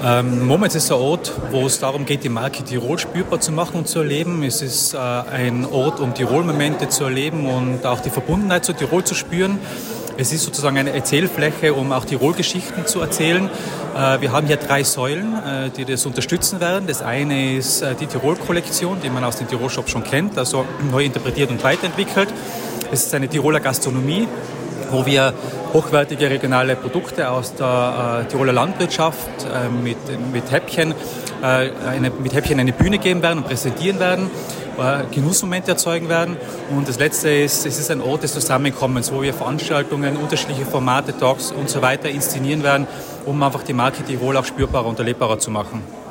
Moments ist ein Ort, wo es darum geht, die Marke Tirol spürbar zu machen und zu erleben. Es ist ein Ort, um Tirol-Momente zu erleben und auch die Verbundenheit zu Tirol zu spüren. Es ist sozusagen eine Erzählfläche, um auch Tirol-Geschichten zu erzählen. Wir haben hier 3 Säulen, die das unterstützen werden. Das eine ist die Tirol-Kollektion, die man aus den Tirol-Shops schon kennt, also neu interpretiert und weiterentwickelt. Es ist eine Tiroler Gastronomie, wo wir hochwertige regionale Produkte aus der Tiroler Landwirtschaft mit Häppchen eine Bühne geben werden und präsentieren werden, Genussmomente erzeugen werden. Und das Letzte ist, es ist ein Ort des Zusammenkommens, wo wir Veranstaltungen, unterschiedliche Formate, Talks und so weiter inszenieren werden, um einfach die Marke Tirol auch spürbarer und erlebbarer zu machen.